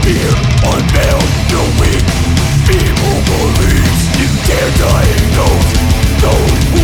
Fear unveiled, the weak, feeble beliefs. You dare diagnose those